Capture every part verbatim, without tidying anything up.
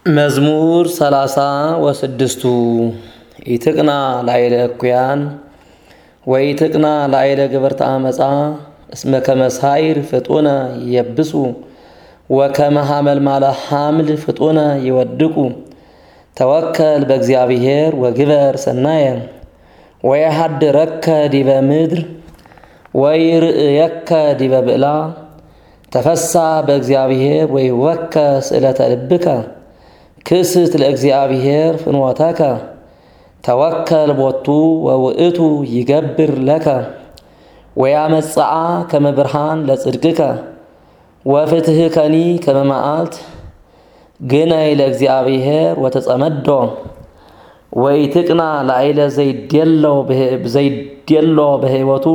መዝሙር ሰላሳ ወስድስቱ ይትቅና ላይለ እኩያን ወይትቅና ላይለ ግብርተ አመፃ እስመ ከመሳይር ፍጡነ የብሱ ወከመ ሐመልማለ ሐምል ፍጡነ ይወድቁ ተወከል በእግዚአብሔር ወግበር ሰናየ ወይሐድረከ ዲበ ምድር ወይርእየከ ዲበ ብዕላ ተፈሳ በእግዚአብሔር ወይወከ ስእለተ ልብከ ክስት ለእግዚአብሔር ፍኖተከ ተወከል ቦቱ ወውእቱ ይገብር ለከ ወያመጽአ ከመ ብርሃን ለጽድቅከ ወፍትሕከኒ ከመ መዓልት ግነይ ለእግዚአብሔር ወተጸመዶ ወይትቅና ላዕለ ዘይዴሎ ዘይዴሎ በሕይወቱ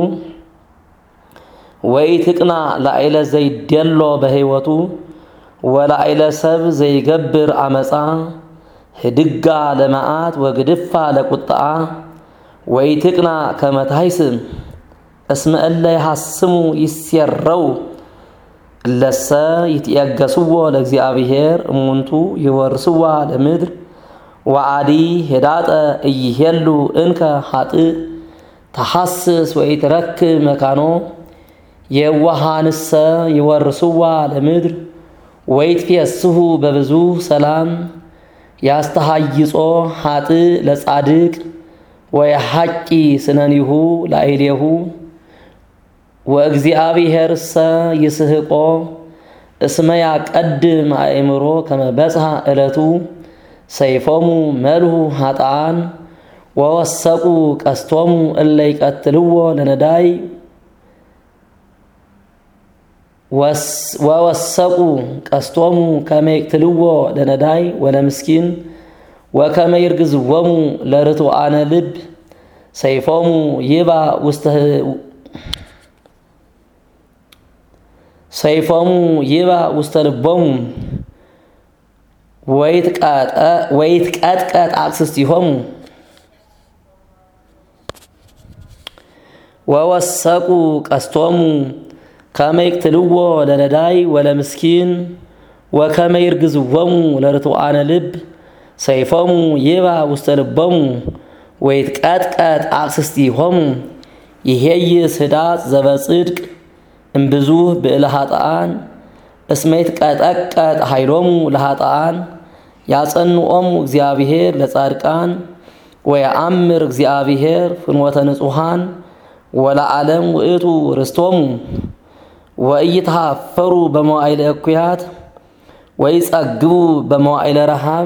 ወይትቅና ላዕለ ዘይዴሎ በሕይወቱ ወላዕለ ሰብ ዘይገብር አመፃ ህድጋ ለመዓት ወግድፋ ለቁጣ ወይትቅና ከመ ታሕስም እስመ እለ ይሐስሙ ይሴረው እለሰ ይትየገስዎ ለእግዚአብሔር እሙንቱ ይወርስዋ ለምድር ወዓዲ ሄዳጠ እይሄሉ እንከ ኃጥእ ተሐስስ ወይትረክብ መካኖ የዋሃንሰ ይወርስዋ ለምድር ወይትፌስሑ በብዙ ሰላም ያስተሃይጾ ኃጥእ ለጻድቅ ወየሐቂ ስነኒሁ ላዕሌሁ ወእግዚአብሔርሰ ይስሕቆ እስመ ያቀድም አእምሮ ከመ በጽሐ ዕለቱ ሰይፎሙ መልሁ ኃጥኣን ወወሰቁ ቀስቶሙ እለ ይቀትልዎ ለነዳይ ወወሰቁ ቀስቶሙ ከመ ይቅትልዎ ለነዳይ ወለምስኪን ወከመ ይርግዝዎሙ ለርቱዓነ ልብ ሰይፎሙ ይባ ውስተ ሰይፎሙ ይባ ውስተ ልቦሙ ወይትቀጥቀጥ አቅስስቲሆሙ ወወሰቁ ቀስቶሙ ከመ ይቅትልዎ ለነዳይ ወለምስኪን ወከመ ይርግዝዎሙ ለርቱዓነ ልብ ሰይፎሙ ይባ ውስተ ልቦሙ ወይትቀጥቀጥ አቅስስቲሆሙ ይሄይስ ህዳጥ ዘበጽድቅ እምብዙሕ ብዕለ ኃጥኣን እስመ ይትቀጠቀጥ ኃይሎሙ ለኃጥኣን ያጸንዖሙ እግዚአብሔር ለጻድቃን ወየአምር እግዚአብሔር ፍኖተ ንጹሓን ወለዓለም ውእቱ ርስቶሙ ወኢይትሃፈሩ በመዋዕለ እኩያት ወይጸግቡ በመዋዕለ ረሃብ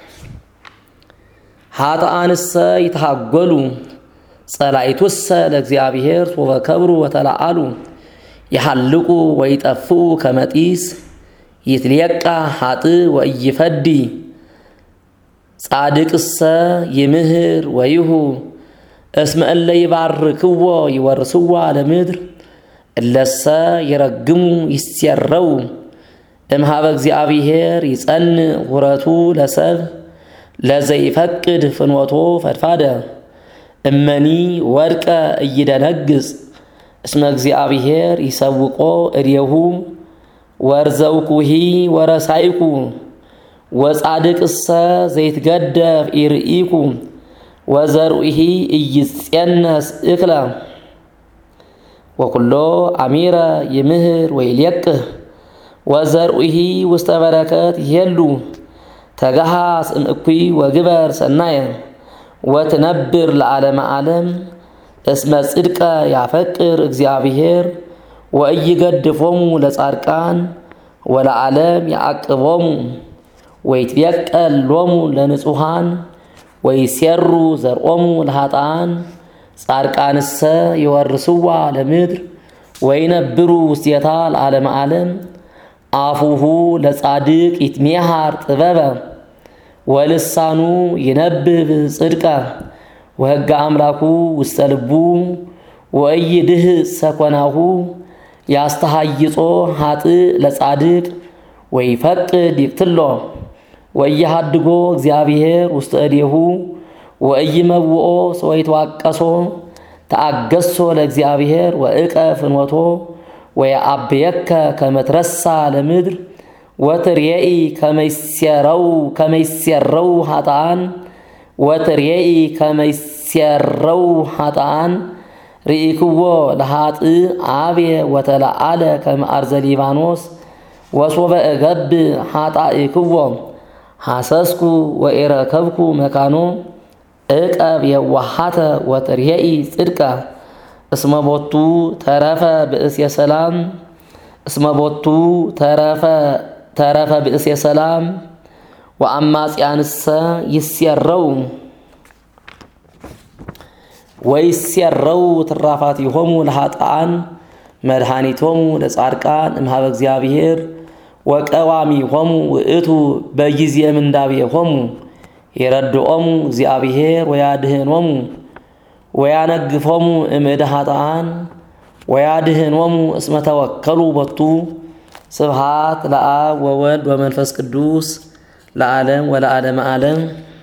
ኃጥኣንሰ ይትሃጐሉ ጸላኢቱሰ ለእግዚአብሔር ወበከብሩ ወተለዓሉ ይሐልቁ ወይጠፍኡ ከመ ጢስ ይትልየቃ ኃጥእ ወኢይፈዲ ጻድቅሰ ይምህር ወይሁ እስመ እለ ይባርክዎ ይወርስዋ ለምድር እለሰ ይረግሙ ይሴረው እምሃበ እግዚአብሔር ይጸንዕ ሁረቱ ለሰብ ለዘይፈቅድ ፍኖቶ ፈድፋደ እመኒ ወድቀ እይደነግጽ እስመ እግዚአብሔር ይሰውቆ እዴሁ ወርዘውኩሂ ወረሳይኩ ወጻድቅሰ ዘይትገደፍ ኢርኢኩ ወዘርኡሂ ኢይጼነስ እክለ ወኩሎ አሚረ ይምህር ወይልየቅህ ወዘርኡሂ ውስተ በረከት ይሄሉ ተገሃስ እምእኩይ ወግበር ሰናየ ወትነብር ለዓለመ ዓለም እስመ ጽድቀ ያፈቅር እግዚአብሔር ወኢይገድፎሙ ለጻድቃን ወለዓለም ያዕቅቦሙ ወይትቤቀል ሎሙ ለንጹሓን ወይሴሩ ዘርኦሙ ለኃጥኣን ጻድቃንሰ ይወርስዋ ለምድር ወይነብሩ ውስቴታ ለዓለመ ዓለም አፉሁ ለጻድቅ ይትሜሃር ጥበበ ወልሳኑ ይነብብ ጽድቀ ወሕገ አምላኩ ውስተ ልቡ ወኢይድህጽ ሰኮናሁ ያስተሃይጾ ኃጥእ ለጻድቅ ወይፈቅድ ይቅትሎ ወኢይሃድጎ እግዚአብሔር ውስተ እዴሁ ወኢይመውኦ ወይትዋቀሶ ተአገሶ ለእግዚአብሔር ወእቀ ፍኖቶ ወየአብየከ ከመ ትረሳ ለምድር ወትርየኢ ከመይስየረው ከመይስየረው ኃጥአን ወትርየኢ ከመይስየረው ኃጥአን ርኢክዎ ለኃጥእ አብየ ወተለዓለ ከመ አርዘ ሊባኖስ ወሶበ እገብ ኃጣኢክዎ ሐሰስኩ ወኢረከብኩ መካኖ እቀብ የዋሃተ ወትርየኢ ጽድቃ እስመ ቦቱ ተረፈ ብእስየ ሰላም እስመ ቦቱ ተረፈ ተረፈ ብእስየ ሰላም ወአማጽያንሰ ይስየረው ወይስየረው ትራፋቲሆሙ ለኃጥአን መድኃኒቶሙ ለጻድቃን እምኀበ እግዚአብሔር ወቀዋሚሆሙ ውእቱ በጊዜ ምንዳቤሆሙ ይረድኦሙ እግዚአብሔር ወያድኅኖሙ ወያነግፎሙ እምእደ ኃጥአን ወያድኅኖሙ እስመ ተወከሉ ቦቱ ስብሐት ለአብ ወወልድ ወመንፈስ ቅዱስ ለዓለም ወለዓለመ ዓለም።